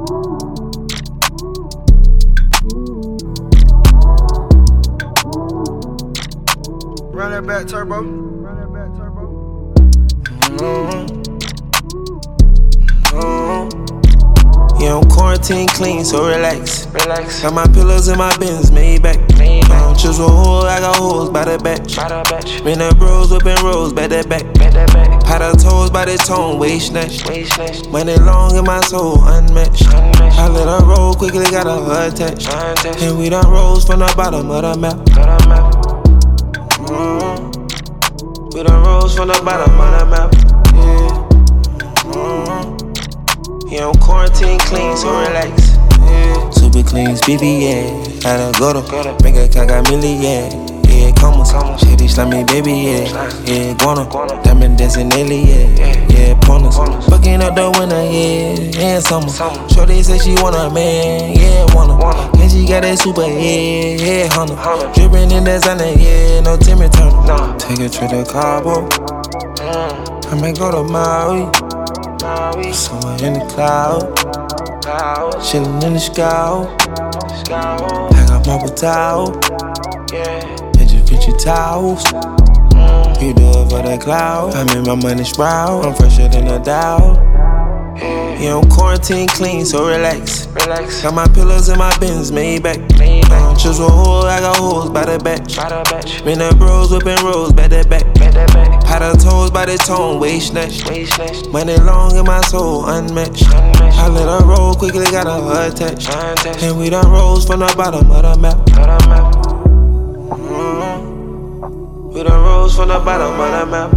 Run that back, turbo. Yeah, I'm quarantine clean, so relax. Got my pillows in my bins, made back. Choose a hole, I got holes by the batch. Been the bros, whipping rolls, back that back. Pat her toes by the tone, waist snatch. Money long in my soul, unmatched. I let her roll quickly, got her attached. And we done rose from the bottom of the map. We done rose from the bottom of the map. Yeah, I'm quarantine clean, so relax. Yeah. Super clean, BB, yeah. Gotta go to make a cat got milli, yeah. Yeah, come on. Shady slimy, baby, yeah. Yeah, guana. Diamond dancing daily, yeah. Yeah, pointers. Fucking up the winter, yeah. Yeah, summer. Shorty say she want a man, yeah, wanna. And she got that super, yeah, Honda. Drippin' in that Zana, yeah, no Timmy Turner. Take a trip to Cabo. I might go to Maui. Somewhere in the cloud, chillin' in the sky. I got marble towel, and just fit your towels. You do it for the cloud. I make my money sprout. I'm fresher than a Dow. Yeah, I'm quarantine clean, so relax. Got my pillows in my bins, made back. Choose a hole, I got holes by the batch. Been the bros, whipping rolls, back that back. Pat her toes by the tone, waist snatch. Money long in my soul, unmatched. I let her roll quickly, got her attached. And we done rose from the bottom of the map. We done rose from the bottom of the map.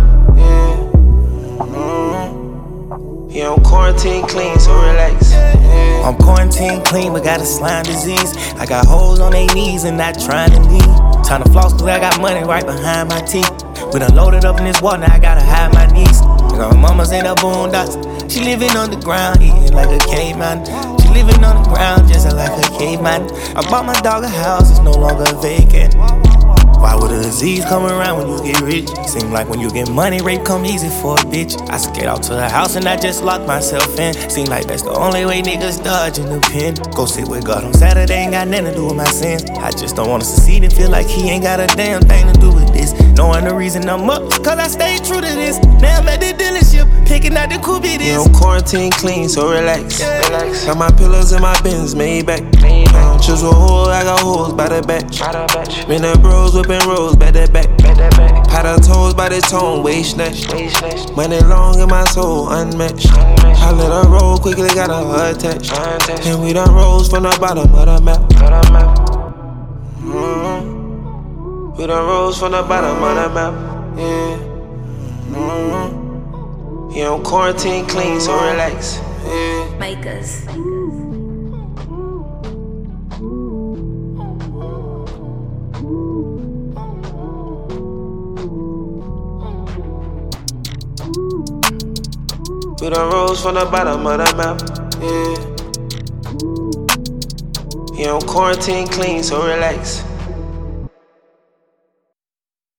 Yeah, I'm quarantine clean, so relax. I'm quarantine clean, but got a slime disease. I got hoes on their knees and not trying to leave. Time to floss, cause I got money right behind my teeth. We done loaded up in this water, now I gotta hide my knees. I got my mama's in the boondocks. She living underground, eating like a caveman. She living on the ground, just like a caveman. I bought my dog a house, it's no longer vacant. Why would a disease come around when you get rich? Seem like when you get money, rape come easy for a bitch. I skate out to the house and I just lock myself in. Seem like that's the only way niggas dodging the pen. Go sit with God on Saturday, ain't got nothing to do with my sins. I just don't wanna succeed and feel like he ain't got a damn thing to do with this. Knowing the reason I'm up, cause I stay true to this. Now I'm at the dealership, picking out the coupe it is. Yeah, I'm quarantine clean, so relax. Got my pillows in my bins, made back. Choose a hole, I got holes by the batch. Been the bros, whipping rolls, back that back. Pat her toes by the tone, waist snatch. Money long in my soul, unmatched. I let her roll quickly, got her attached. And we done rose from the bottom of the map. We done rose from the bottom of the map. Yeah, I'm quarantine clean, so relax. Makers. We done rose from the bottom of the map. Yeah, I'm quarantine clean, so relax.